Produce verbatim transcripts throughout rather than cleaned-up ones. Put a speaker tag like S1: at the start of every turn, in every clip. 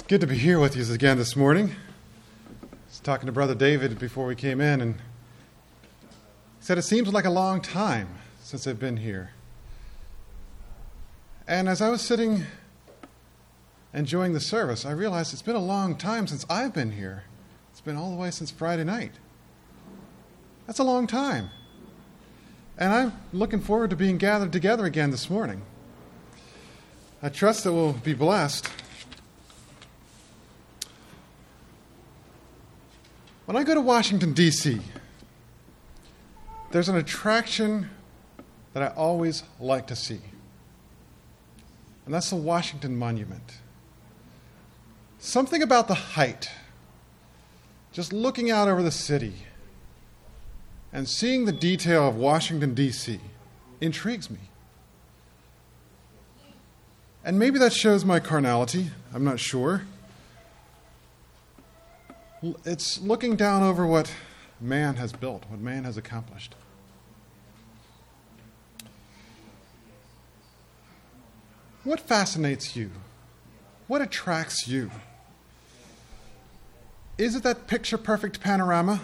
S1: Good to be here with you again this morning. I was talking to Brother David before we came in, and he said it seems like a long time since I've been here. And as I was sitting enjoying the service, I realized it's been a long time since I've been here. It's been all the way since Friday night. That's a long time. And I'm looking forward to being gathered together again this morning. I trust that we'll be blessed. When I go to Washington, D C, there's an attraction that I always like to see. And that's the Washington Monument. Something about the height, just looking out over the city and seeing the detail of Washington, D C, intrigues me. And maybe that shows my carnality, I'm not sure. It's looking down over what man has built, what man has accomplished. What fascinates you? What attracts you? Is it that picture-perfect panorama?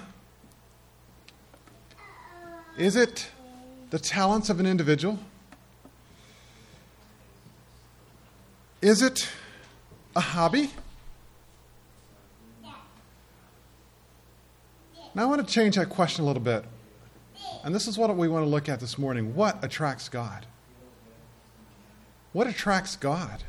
S1: Is it the talents of an individual? Is it a hobby? Now I want to change that question a little bit. And this is what we want to look at this morning. What attracts God? What attracts God?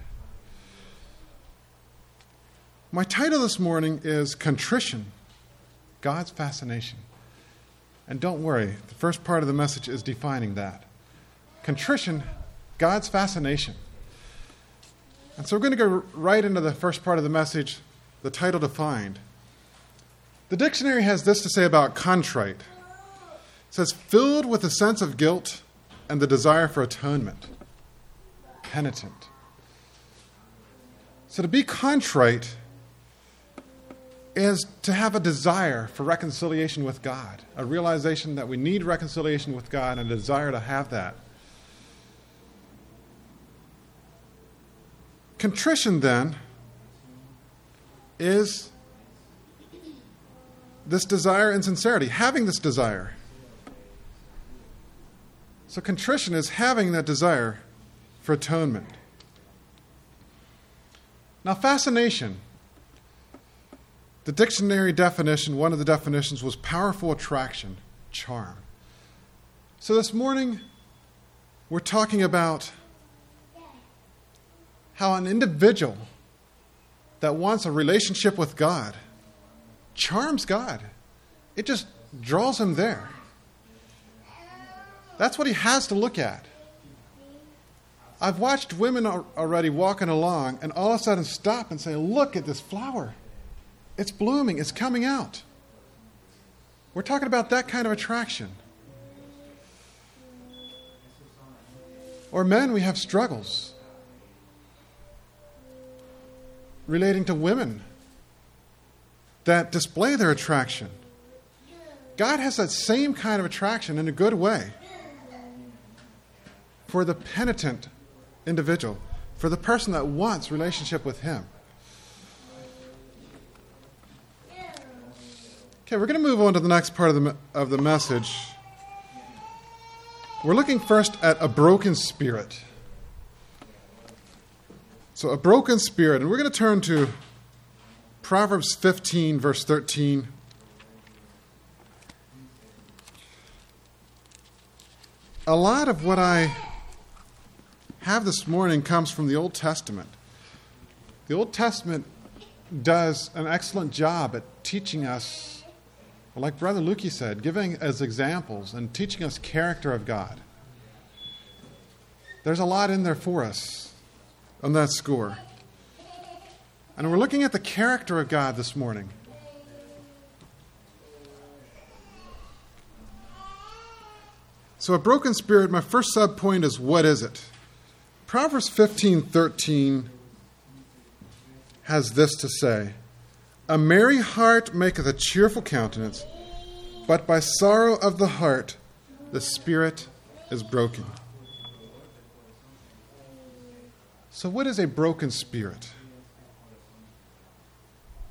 S1: My title this morning is Contrition, God's Fascination. And don't worry, the first part of the message is defining that. Contrition, God's fascination. And so we're going to go right into the first part of the message, the title defined. The dictionary has this to say about contrite. It says, filled with a sense of guilt and the desire for atonement. Penitent. So to be contrite is to have a desire for reconciliation with God, a realization that we need reconciliation with God and a desire to have that. Contrition, then, is this desire and sincerity, having this desire. So contrition is having that desire for atonement. Now, fascination. The dictionary definition, one of the definitions was powerful attraction, charm. So this morning, we're talking about how an individual that wants a relationship with God charms God. It just draws him there. That's what he has to look at. I've watched women already walking along and all of a sudden stop and say, look at this flower. It's blooming. It's coming out. We're talking about that kind of attraction. Or men, we have struggles relating to women that display their attraction. God has that same kind of attraction in a good way for the penitent individual, for the person that wants relationship with Him. Okay, we're going to move on to the next part of the of the message. We're looking first at a broken spirit. So a broken spirit, and we're going to turn to Proverbs fifteen, verse thirteen. A lot of what I have this morning comes from the Old Testament. The Old Testament does an excellent job at teaching us, like Brother Lukey said, giving us examples and teaching us character of God. There's a lot in there for us on that score. And we're looking at the character of God this morning. So a broken spirit, my first sub-point is, what is it? Proverbs fifteen thirteen has this to say, a merry heart maketh a cheerful countenance, but by sorrow of the heart the spirit is broken. So what is a broken spirit?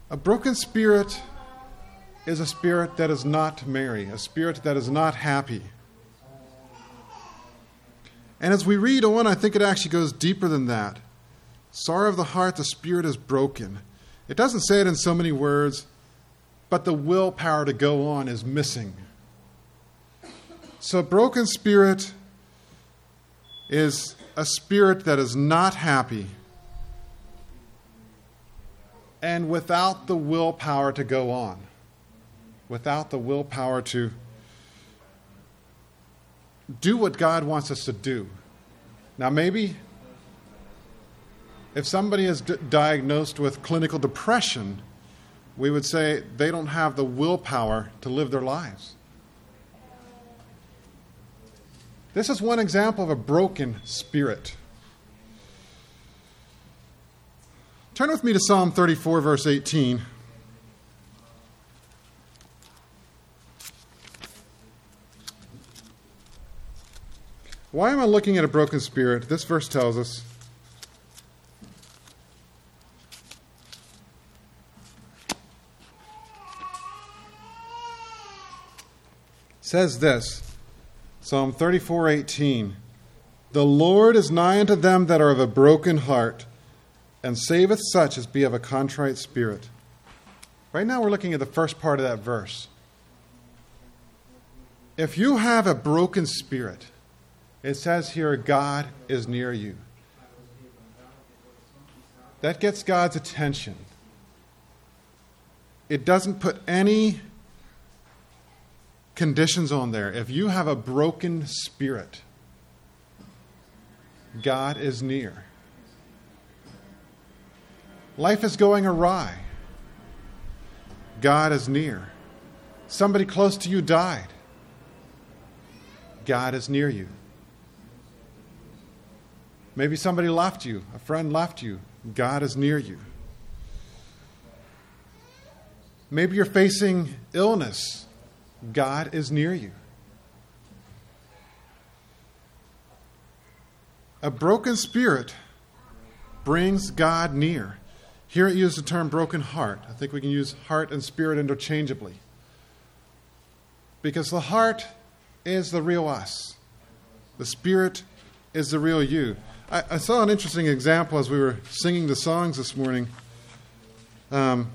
S1: A broken spirit is a spirit that is not merry, a spirit that is not happy. And as we read on, I think it actually goes deeper than that. Sorrow of the heart, the spirit is broken. It doesn't say it in so many words, but the willpower to go on is missing. So a broken spirit is a spirit that is not happy and without the willpower to go on, without the willpower to do what God wants us to do. Now, maybe if somebody is d- diagnosed with clinical depression, we would say they don't have the willpower to live their lives. This is one example of a broken spirit. Turn with me to Psalm thirty-four, verse eighteen. Why am I looking at a broken spirit? This verse tells us, says this, Psalm thirty-four, eighteen, "The Lord is nigh unto them that are of a broken heart, and saveth such as be of a contrite spirit." Right now we're looking at the first part of that verse. If you have a broken spirit, it says here, God is near you. That gets God's attention. It doesn't put any conditions on there. If you have a broken spirit, God is near. Life is going awry. God is near. Somebody close to you died. God is near you. Maybe somebody left you, a friend left you. God is near you. Maybe you're facing illness. God is near you. A broken spirit brings God near. Here it uses the term broken heart. I think we can use heart and spirit interchangeably. Because the heart is the real us. The spirit is the real you. I, I saw an interesting example as we were singing the songs this morning. Um,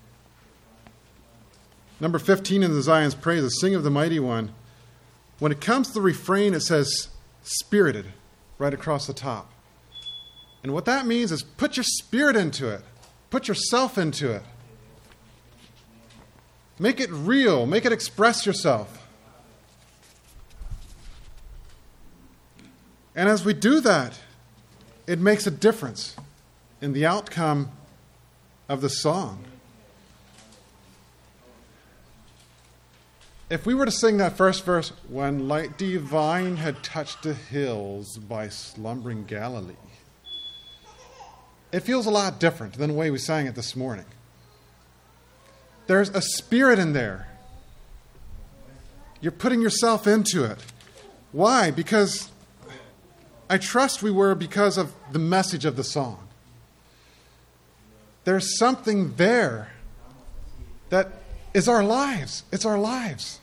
S1: number fifteen in the Zion's Praises, "Sing of the Mighty One." When it comes to the refrain, it says "spirited" right across the top. And what that means is put your spirit into it. Put yourself into it. Make it real. Make it express yourself. And as we do that, it makes a difference in the outcome of the song. If we were to sing that first verse, "When light divine had touched the hills by slumbering Galilee," it feels a lot different than the way we sang it this morning. There's a spirit in there. You're putting yourself into it. Why? Because I trust we were because of the message of the song. There's something there that is our lives. It's our lives.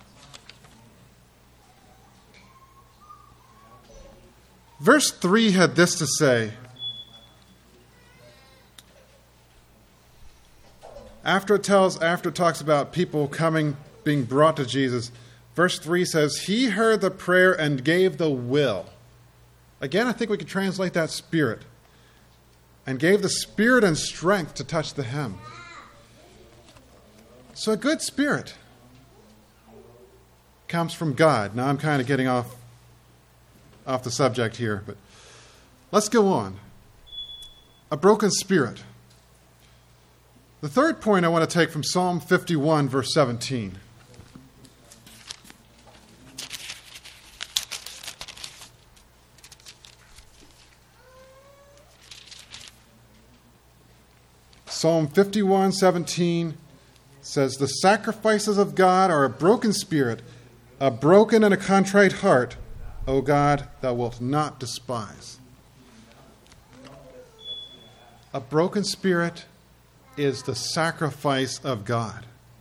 S1: Verse three had this to say. After it tells, after it talks about people coming, being brought to Jesus, verse three says, "He heard the prayer and gave the will." Again, I think we could translate that spirit. And gave the spirit and strength to touch the hem. So a good spirit comes from God. Now I'm kind of getting off, off the subject here, but let's go on. A broken spirit. The third point I want to take from Psalm fifty-one, verse seventeen. Psalm fifty-one, seventeen says, "The sacrifices of God are a broken spirit, a broken and a contrite heart, O God, thou wilt not despise." A broken spirit is the sacrifice of God.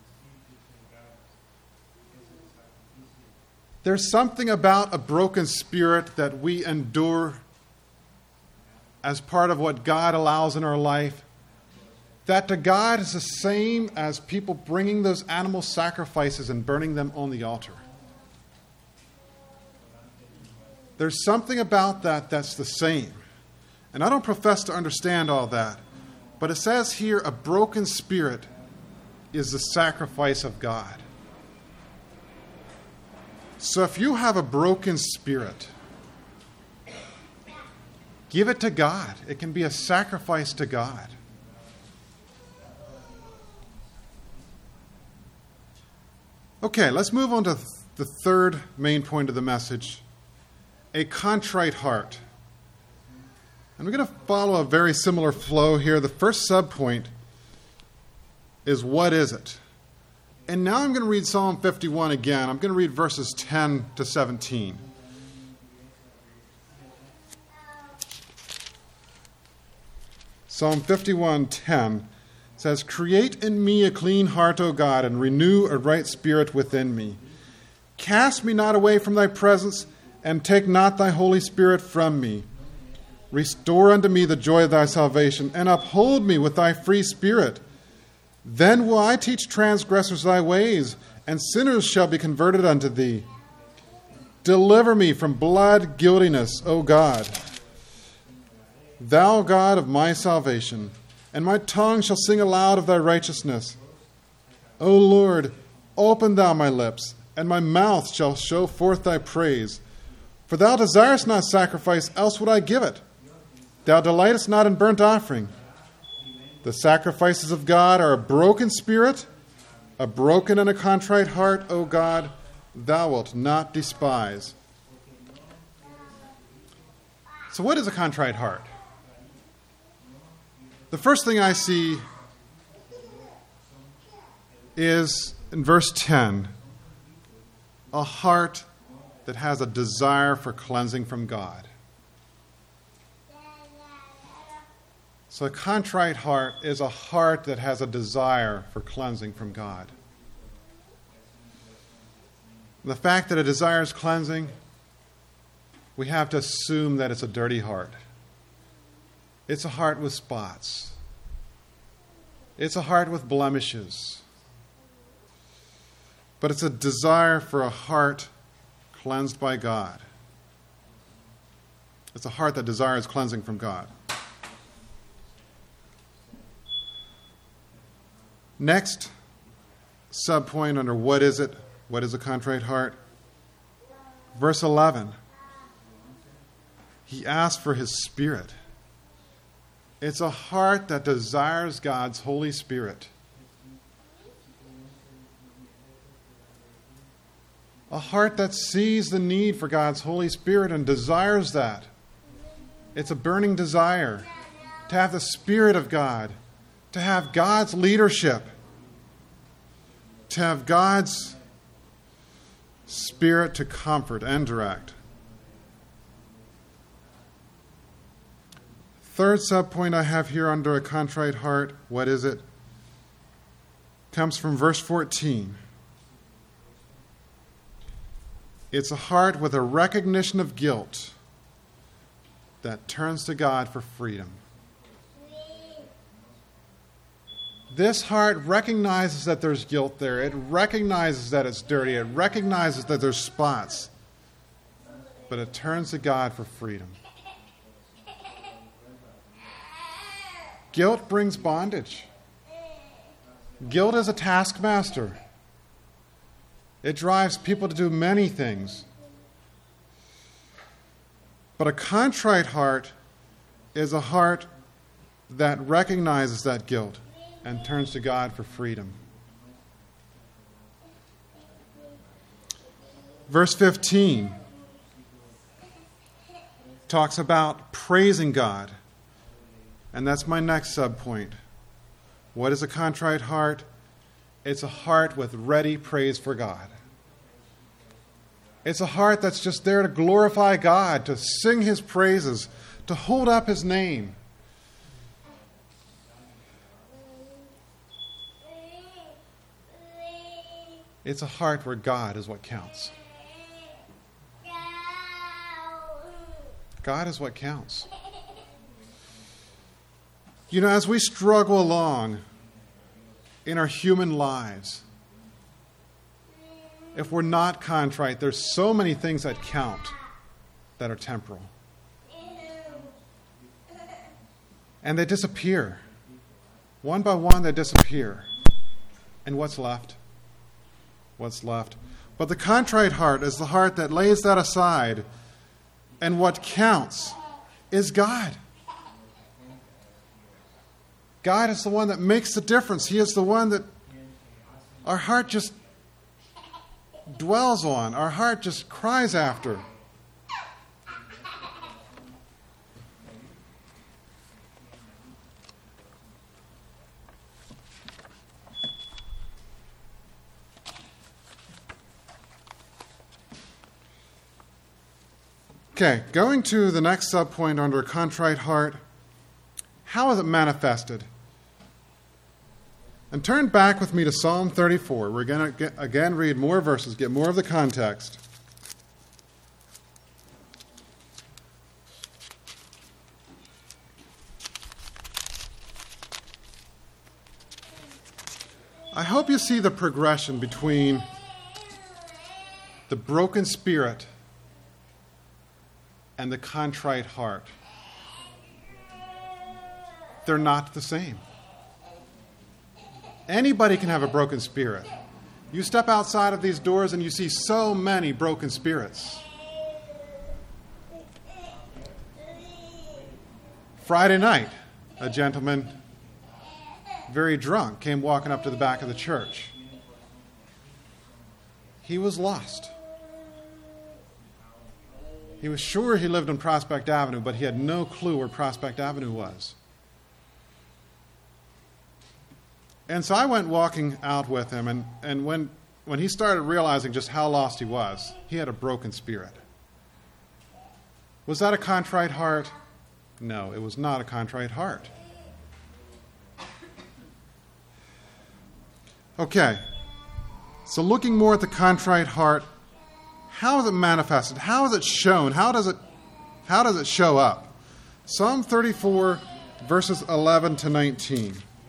S1: There's something about a broken spirit that we endure as part of what God allows in our life, that to God is the same as people bringing those animal sacrifices and burning them on the altar. There's something about that that's the same. And I don't profess to understand all that, but it says here a broken spirit is the sacrifice of God. So if you have a broken spirit, give it to God. It can be a sacrifice to God. Okay, let's move on to the third main point of the message, a contrite heart. And we're going to follow a very similar flow here. The first subpoint is, what is it? And now I'm going to read Psalm fifty-one again. I'm going to read verses ten to seventeen. Psalm fifty-one ten says, "Create in me a clean heart, O God, and renew a right spirit within me. Cast me not away from thy presence, and take not thy Holy Spirit from me. Restore unto me the joy of thy salvation, and uphold me with thy free spirit. Then will I teach transgressors thy ways, and sinners shall be converted unto thee. Deliver me from blood guiltiness, O God, thou God of my salvation, and my tongue shall sing aloud of thy righteousness. O Lord, open thou my lips, and my mouth shall show forth thy praise. For thou desirest not sacrifice, else would I give it. Thou delightest not in burnt offering. The sacrifices of God are a broken spirit, a broken and a contrite heart, O God, thou wilt not despise." So what is a contrite heart? The first thing I see is, in verse ten, a heart that has a desire for cleansing from God. So a contrite heart is a heart that has a desire for cleansing from God. The fact that it desires cleansing, we have to assume that it's a dirty heart. It's a heart with spots. It's a heart with blemishes. But it's a desire for a heart cleansed by God. It's a heart that desires cleansing from God. Next subpoint under what is it? What is a contrite heart? Verse eleven. He asks for his spirit. It's a heart that desires God's Holy Spirit. A heart that sees the need for God's Holy Spirit and desires that. It's a burning desire to have the Spirit of God, to have God's leadership, to have God's Spirit to comfort and direct. Third subpoint I have here under a contrite heart, what is it? Comes from verse fourteen. It's a heart with a recognition of guilt that turns to God for freedom. This heart recognizes that there's guilt there. It recognizes that it's dirty. It recognizes that there's spots. But it turns to God for freedom. Guilt brings bondage. Guilt is a taskmaster. It drives people to do many things. But a contrite heart is a heart that recognizes that guilt and turns to God for freedom. Verse fifteen talks about praising God. And that's my next subpoint. What is a contrite heart? It's a heart with ready praise for God. It's a heart that's just there to glorify God, to sing his praises, to hold up his name. It's a heart where God is what counts. God is what counts. You know, as we struggle along in our human lives, if we're not contrite, there's so many things that count that are temporal. And they disappear. One by one, they disappear. And what's left? What's left? But the contrite heart is the heart that lays that aside, and what counts is God. God is the one that makes the difference. He is the one that our heart just dwells on. Our heart just cries after. Okay, going to the next subpoint under contrite heart. How is it manifested? And turn back with me to Psalm thirty-four. We're going to again read more verses, get more of the context. I hope you see the progression between the broken spirit and the contrite heart. They're not the same. Anybody can have a broken spirit. You step outside of these doors and you see so many broken spirits. Friday night, a gentleman, very drunk, came walking up to the back of the church. He was lost. He was sure he lived on Prospect Avenue, but he had no clue where Prospect Avenue was. And so I went walking out with him, and, and when, when he started realizing just how lost he was, he had a broken spirit. Was that a contrite heart? No, it was not a contrite heart. Okay, so looking more at the contrite heart, how is it manifested? How is it shown? How does it, how does it show up? Psalm thirty-four, verses eleven to nineteen.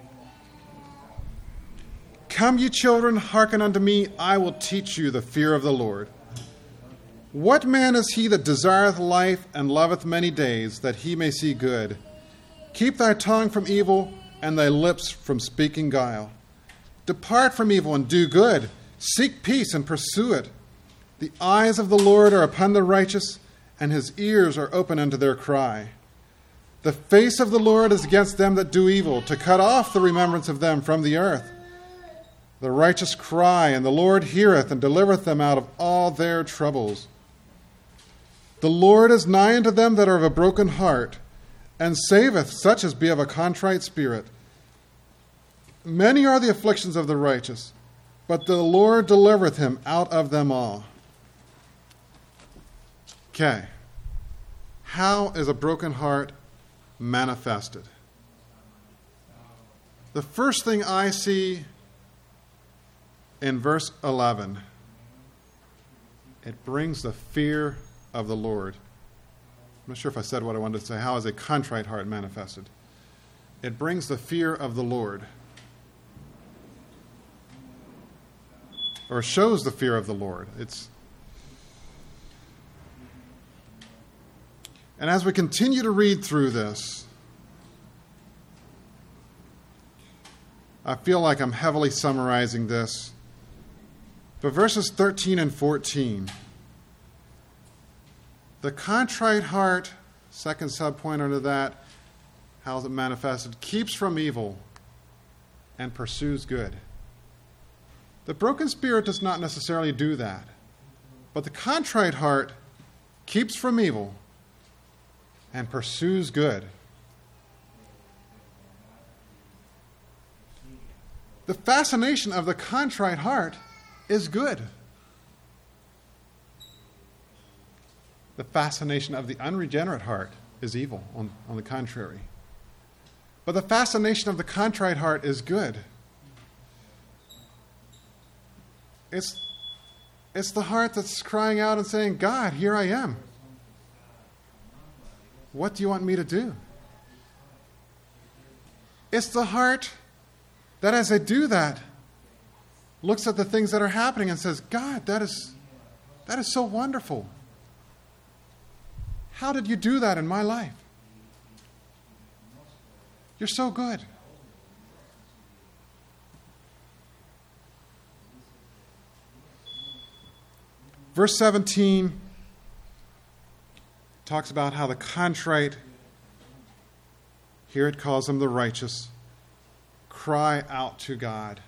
S1: Come, ye children, hearken unto me, I will teach you the fear of the Lord. What man is he that desireth life and loveth many days, that he may see good? Keep thy tongue from evil, and thy lips from speaking guile. Depart from evil and do good. Seek peace and pursue it. The eyes of the Lord are upon the righteous, and his ears are open unto their cry. The face of the Lord is against them that do evil, to cut off the remembrance of them from the earth. The righteous cry, and the Lord heareth, and delivereth them out of all their troubles. The Lord is nigh unto them that are of a broken heart, and saveth such as be of a contrite spirit. Many are the afflictions of the righteous, but the Lord delivereth him out of them all. Okay. How is a broken heart manifested? The first thing I see in verse eleven, it brings the fear of the Lord. I'm not sure if I said what I wanted to say. How is a contrite heart manifested? It brings the fear of the Lord. Or shows the fear of the Lord. It's And as we continue to read through this, I feel like I'm heavily summarizing this. But verses thirteen and fourteen, the contrite heart, second subpoint under that, how is it manifested? Keeps from evil and pursues good. The broken spirit does not necessarily do that. But the contrite heart keeps from evil and pursues good. The fascination of the contrite heart is good. The fascination of the unregenerate heart is evil, on, on the contrary. But the fascination of the contrite heart is good. It's, it's the heart that's crying out and saying, God, here I am. What do you want me to do? It's the heart that as I do that, looks at the things that are happening and says, God, that is, that is so wonderful. How did you do that in my life? You're so good. Verse seventeen talks about how the contrite, here it calls them the righteous, cry out to God.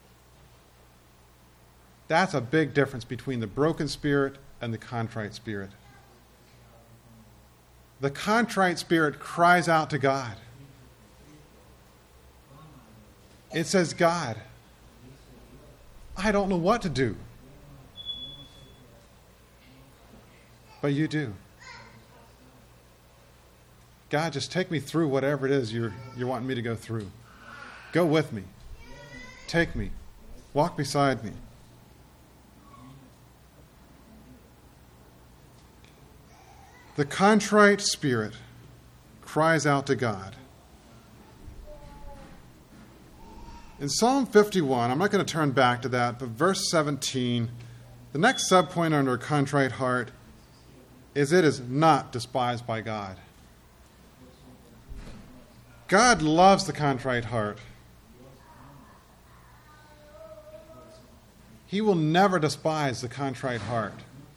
S1: That's a big difference between the broken spirit and the contrite spirit. The contrite spirit cries out to God. It says, God, I don't know what to do. But you do. God, just take me through whatever it is you're, you're wanting me to go through. Go with me. Take me. Walk beside me. The contrite spirit cries out to God. In Psalm fifty-one, I'm not going to turn back to that, but verse seventeen, the next subpoint under a contrite heart is it is not despised by God. God loves the contrite heart. He will never despise the contrite heart.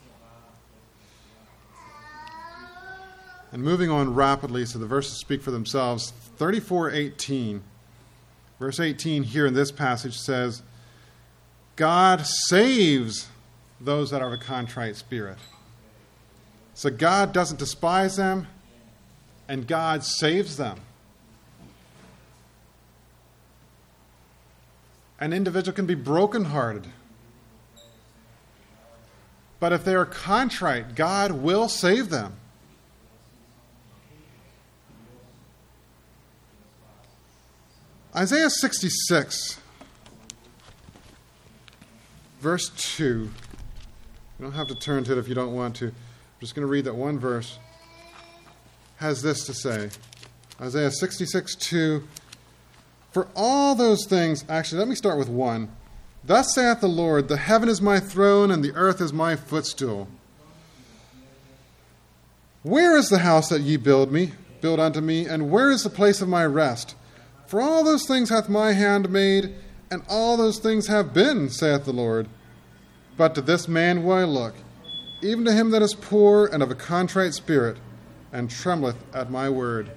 S1: And moving on rapidly, so the verses speak for themselves, thirty-four eighteen, verse eighteen here in this passage says, God saves those that are of a contrite spirit. So God doesn't despise them, and God saves them. An individual can be brokenhearted, but if they are contrite, God will save them. Isaiah sixty-six, verse two. You don't have to turn to it if you don't want to. I'm just going to read that one verse. Has this to say. Isaiah sixty-six, two. For all those things, actually, let me start with one. Thus saith the Lord, the heaven is my throne, and the earth is my footstool. Where is the house that ye build me, build unto me, and where is the place of my rest? For all those things hath my hand made, and all those things have been, saith the Lord. But to this man will I look, even to him that is poor and of a contrite spirit, and trembleth at my word.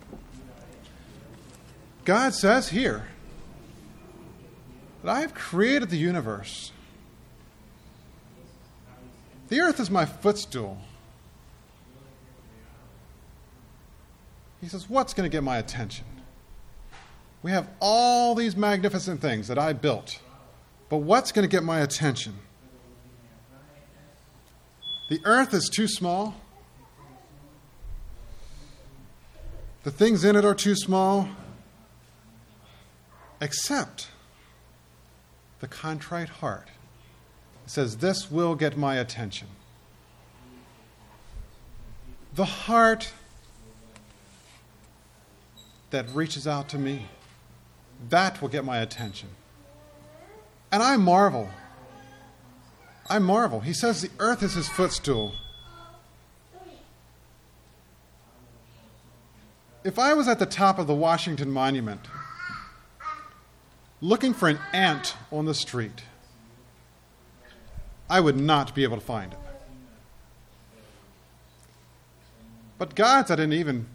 S1: God says here that I have created the universe. The earth is my footstool. He says, what's going to get my attention? We have all these magnificent things that I built, but what's going to get my attention? The earth is too small. The things in it are too small, except the contrite heart. It says, this will get my attention. The heart that reaches out to me, that will get my attention. And I marvel. I marvel. He says the earth is his footstool. If I was at the top of the Washington Monument looking for an ant on the street, I would not be able to find it. But God's at an even...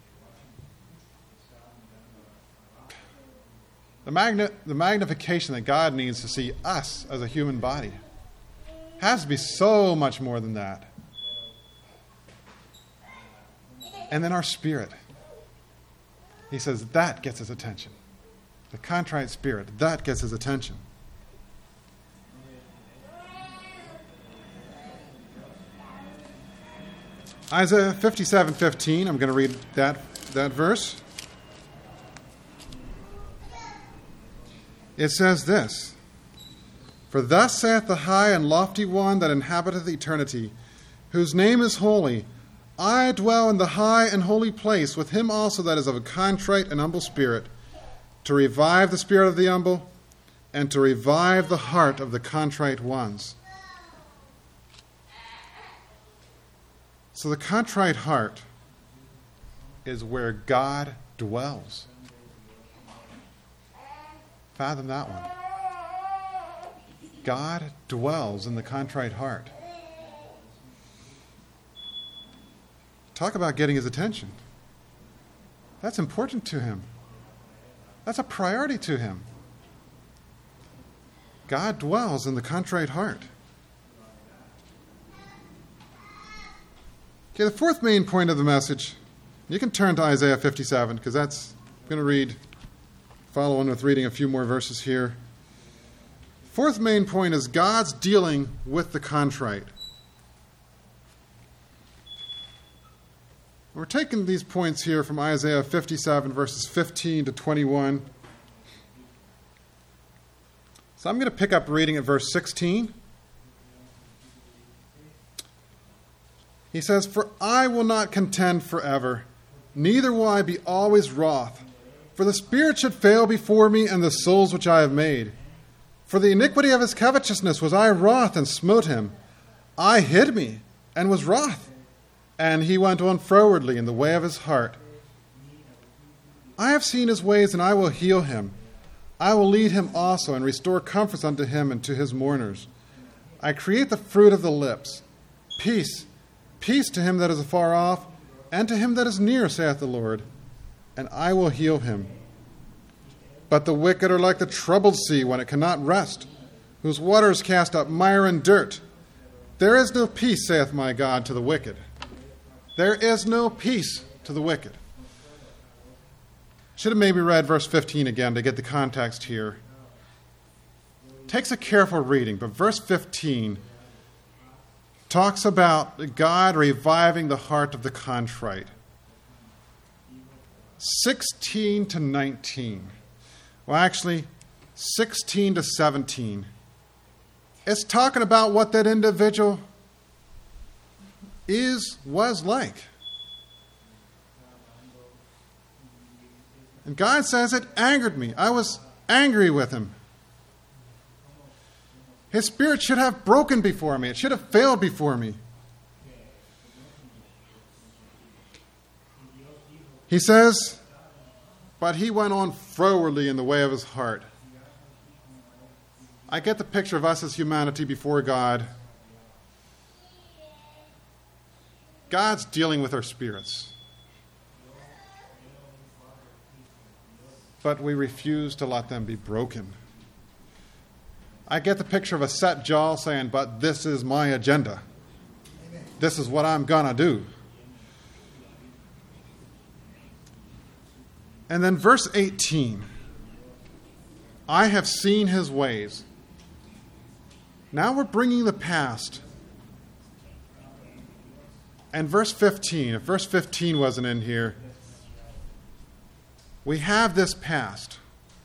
S1: The, magni- the magnification that God needs to see us as a human body has to be so much more than that. And then our spirit. He says that gets his attention. The contrite spirit, that gets his attention. Isaiah fifty-seven fifteen, I'm going to read that, that verse. It says this, For thus saith the high and lofty one that inhabiteth eternity, whose name is holy, I dwell in the high and holy place with him also that is of a contrite and humble spirit, to revive the spirit of the humble, and to revive the heart of the contrite ones. So the contrite heart is where God dwells. Fathom that one. God dwells in the contrite heart. Talk about getting his attention. That's important to him. That's a priority to him. God dwells in the contrite heart. Okay, the fourth main point of the message, you can turn to Isaiah fifty-seven, because that's, I'm going to read, follow on with reading a few more verses here. Fourth main point is God's dealing with the contrite. We're taking these points here from Isaiah fifty-seven, verses fifteen to twenty-one. So I'm going to pick up reading at verse sixteen. He says, For I will not contend forever, neither will I be always wroth. For the spirit should fail before me, and the souls which I have made. For the iniquity of his covetousness was I wroth, and smote him. I hid me, and was wroth. And he went on frowardly in the way of his heart. I have seen his ways, and I will heal him. I will lead him also, and restore comforts unto him and to his mourners. I create the fruit of the lips. Peace, peace to him that is afar off, and to him that is near, saith the Lord. And I will heal him. But the wicked are like the troubled sea when it cannot rest, whose waters cast up mire and dirt. There is no peace, saith my God, to the wicked. There is no peace to the wicked. Should have maybe read verse fifteen again to get the context here. Takes a careful reading, but verse fifteen talks about God reviving the heart of the contrite. sixteen to nineteen. Well, actually, sixteen to seventeen. It's talking about what that individual is, was like. And God says it angered me. I was angry with him. His spirit should have broken before me. It should have failed before me. He says, but he went on frowardly in the way of his heart. I get the picture of us as humanity before God. God's dealing with our spirits. But we refuse to let them be broken. I get the picture of a set jaw saying, but this is my agenda. This is what I'm going to do. And then verse eighteen. I have seen his ways. Now we're bringing the past. And verse fifteen, if verse fifteen wasn't in here, we have this past.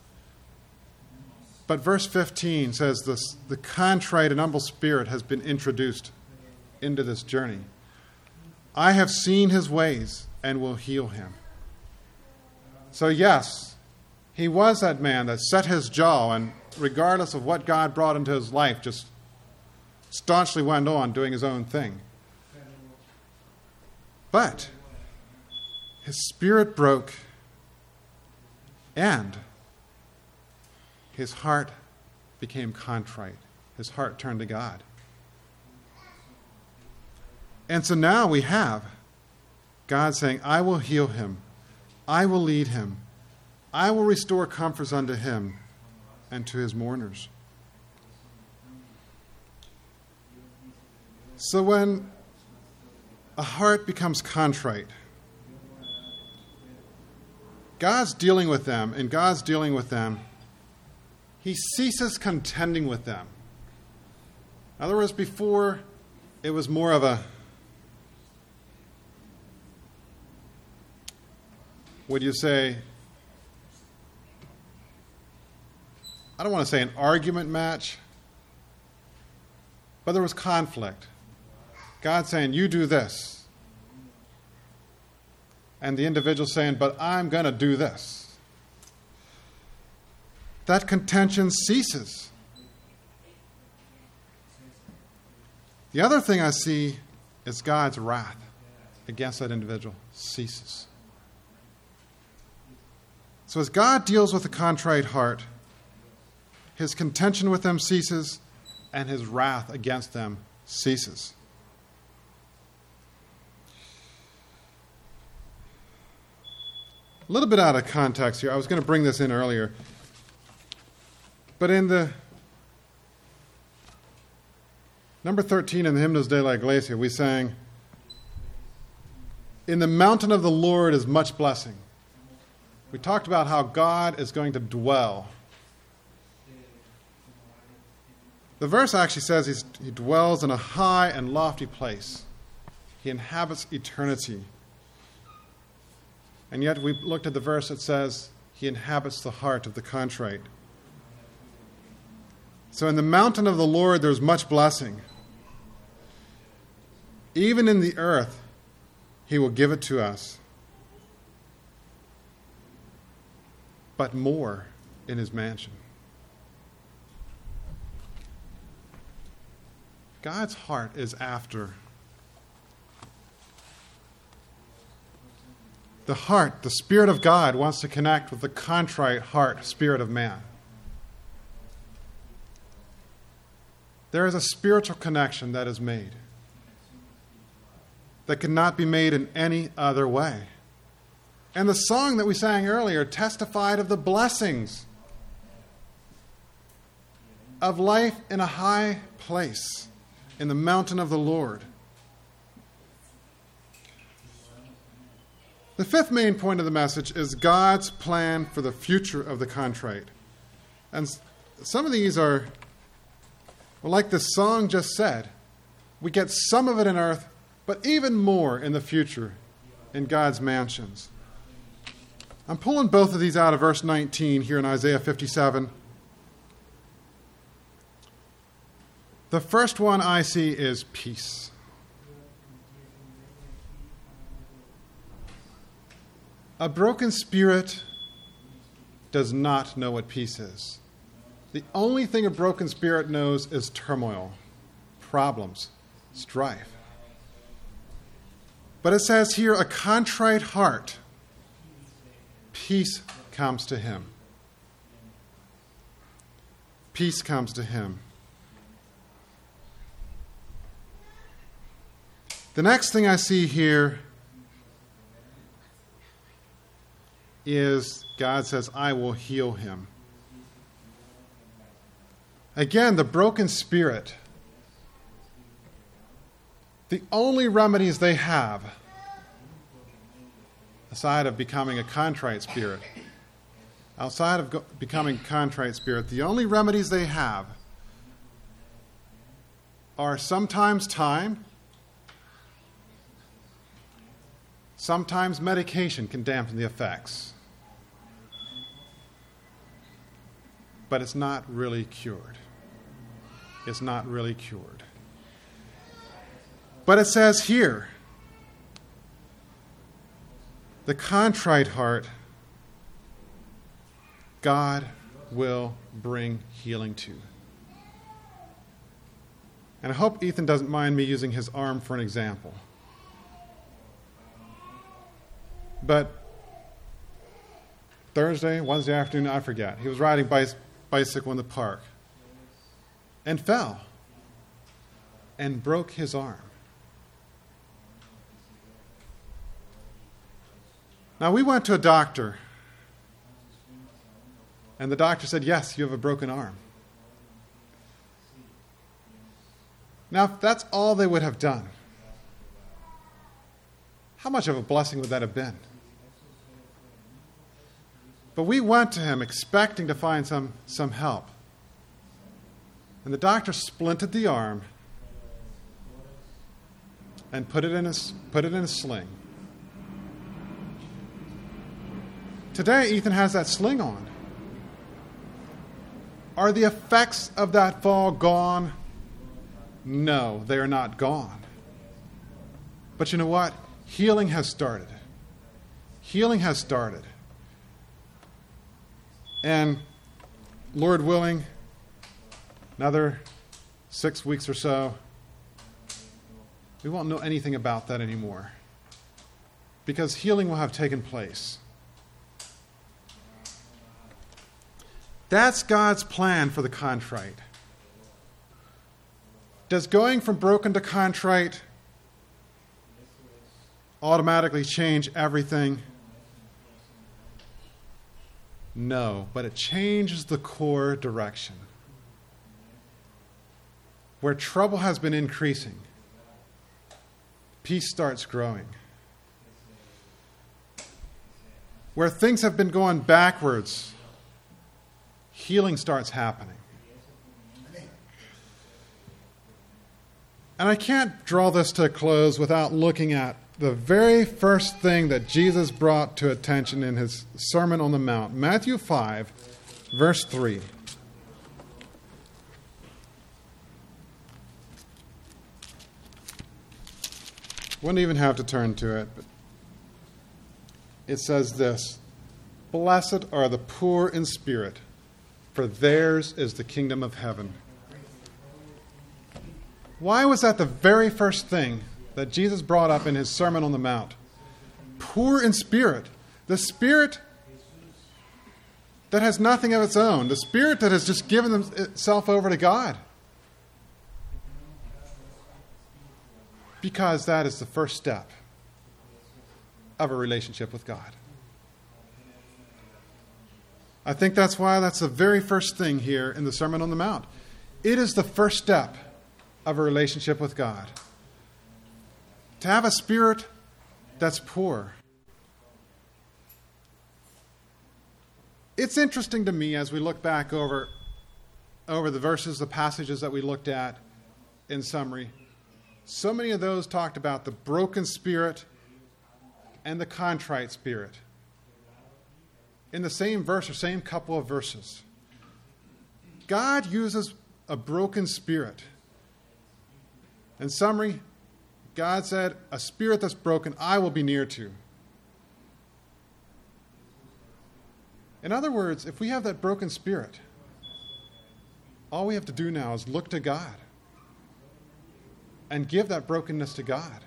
S1: But verse fifteen says this, the contrite and humble spirit has been introduced into this journey. I have seen his ways and will heal him. So yes, he was that man that set his jaw and regardless of what God brought into his life, just staunchly went on doing his own thing. But his spirit broke and his heart became contrite. His heart turned to God. And so now we have God saying, I will heal him. I will lead him. I will restore comforts unto him and to his mourners. So when a heart becomes contrite, God's dealing with them, and God's dealing with them, he ceases contending with them. In other words, before it was more of a, would you say, I don't want to say an argument match, but there was conflict. God saying, you do this. And the individual saying, but I'm going to do this. That contention ceases. The other thing I see is God's wrath against that individual ceases. So as God deals with a contrite heart, his contention with them ceases, and his wrath against them ceases. A little bit out of context here. I was going to bring this in earlier. But in the number thirteen in the Hymnos de la Iglesia, we sang, in the mountain of the Lord is much blessing. We talked about how God is going to dwell. The verse actually says he's, he dwells in a high and lofty place. He inhabits eternity. And yet we looked at the verse that says he inhabits the heart of the contrite. So in the mountain of the Lord there's much blessing. Even in the earth, he will give it to us. But more in his mansion. God's heart is after. The heart, the Spirit of God wants to connect with the contrite heart, spirit of man. There is a spiritual connection that is made that cannot be made in any other way. And the song that we sang earlier testified of the blessings of life in a high place, in the mountain of the Lord. The fifth main point of the message is God's plan for the future of the contrite. And some of these are, well, like the song just said, we get some of it in earth, but even more in the future in God's mansions. I'm pulling both of these out of verse nineteen here in Isaiah fifty-seven. The first one I see is peace. A broken spirit does not know what peace is. The only thing a broken spirit knows is turmoil, problems, strife. But it says here, a contrite heart, peace comes to him. Peace comes to him. The next thing I see here is God says, I will heal him. Again, the broken spirit, the only remedies they have, aside of becoming a contrite spirit, outside of go- becoming a contrite spirit, the only remedies they have are sometimes time, sometimes medication can dampen the effects, but it's not really cured. It's not really cured. But it says here, the contrite heart, God will bring healing to. And I hope Ethan doesn't mind me using his arm for an example. But Thursday, Wednesday afternoon, I forget, he was riding bicy- bicycle in the park and fell and broke his arm. Now, we went to a doctor, and the doctor said, yes, you have a broken arm. Now, if that's all they would have done, how much of a blessing would that have been? But we went to him expecting to find some, some help. And the doctor splinted the arm and put it in a, put it in a sling. Today, Ethan has that sling on. Are the effects of that fall gone? No, they are not gone. But you know what? Healing has started. Healing has started. And Lord willing, another six weeks or so, we won't know anything about that anymore, because healing will have taken place. That's God's plan for the contrite. Does going from broken to contrite automatically change everything? No, but it changes the core direction. Where trouble has been increasing, peace starts growing. Where things have been going backwards, healing starts happening. And I can't draw this to a close without looking at the very first thing that Jesus brought to attention in his Sermon on the Mount. Matthew five, verse three. Wouldn't even have to turn to it, but it says this: "Blessed are the poor in spirit, for theirs is the kingdom of heaven." Why was that the very first thing that Jesus brought up in his Sermon on the Mount? Poor in spirit. The spirit that has nothing of its own. The spirit that has just given itself over to God. Because that is the first step of a relationship with God. I think that's why that's the very first thing here in the Sermon on the Mount. It is the first step of a relationship with God. To have a spirit that's poor. It's interesting to me as we look back over, over the verses, the passages that we looked at in summary. So many of those talked about the broken spirit and the contrite spirit in the same verse or same couple of verses. God uses a broken spirit. In summary, God said, a spirit that's broken, I will be near to. In other words, if we have that broken spirit, all we have to do now is look to God and give that brokenness to God.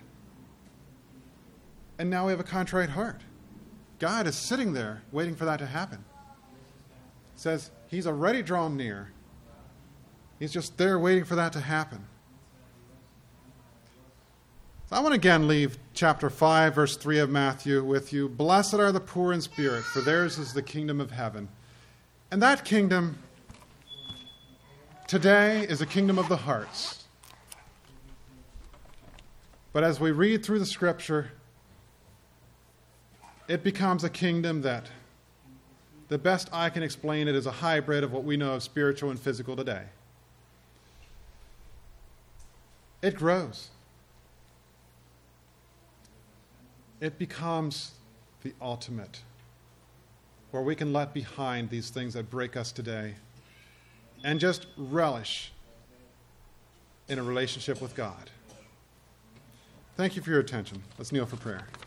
S1: And now we have a contrite heart. God is sitting there waiting for that to happen. It says he's already drawn near. He's just there waiting for that to happen. I want to again leave chapter five, verse three of Matthew with you. Blessed are the poor in spirit, for theirs is the kingdom of heaven. And that kingdom today is a kingdom of the hearts. But as we read through the scripture, it becomes a kingdom that, the best I can explain it, is a hybrid of what we know of spiritual and physical today. It grows. It becomes the ultimate, where we can let behind these things that break us today and just relish in a relationship with God. Thank you for your attention. Let's kneel for prayer.